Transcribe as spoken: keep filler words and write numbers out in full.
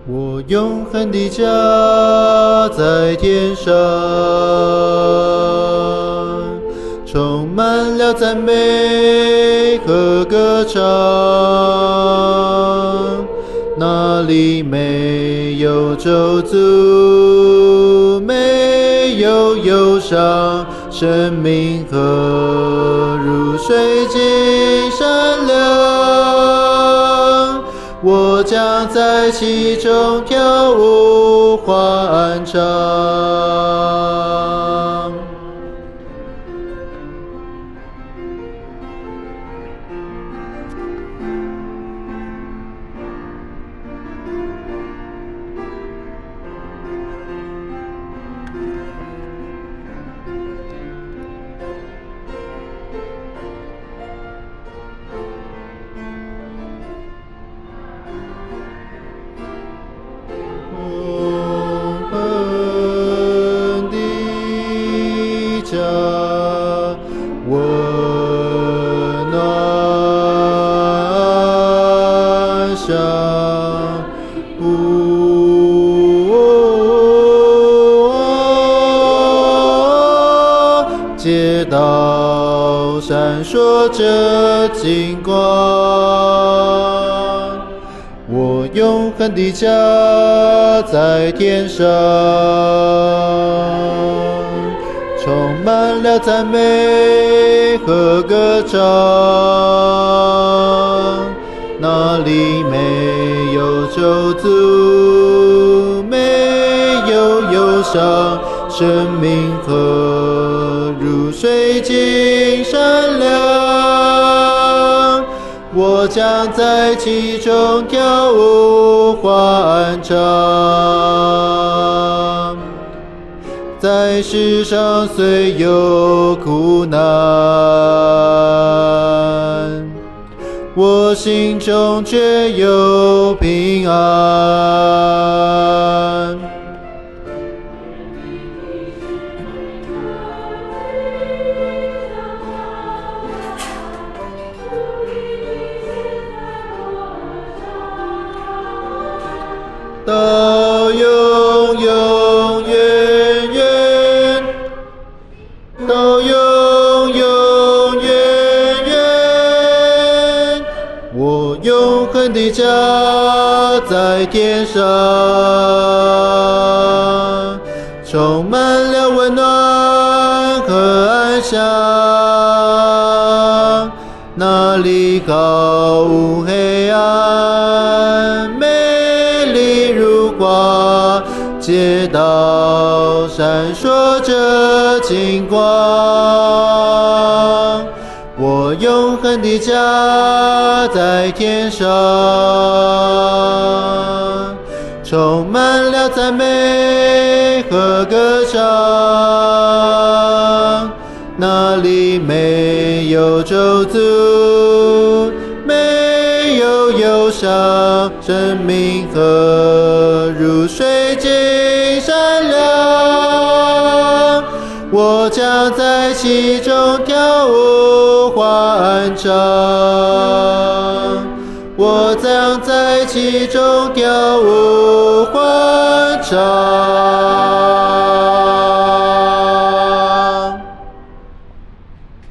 我永恒的家在天上，充满了赞美和歌唱，那里没有咒诅，没有忧伤，生命河如水晶闪亮，我将在其中跳舞欢唱。温暖乡，街道闪烁着金光，我永恒的家在天上，充满了赞美和歌唱，那里没有咒诅，没有忧伤，生命河如水晶闪亮，我将在其中跳舞欢唱。在世上虽有苦难，我心中却有平安。到永永远远，到永永远远，我永恒的家在天上，充满了温暖和安详，那里毫无黑暗，美丽如光，街道闪烁着金光，我永恒的家在天上，充满了赞美和歌唱，那里没有咒诅，没有忧伤，生命河如水晶闪亮，我将在其中跳舞欢唱，我将在其中跳舞欢唱。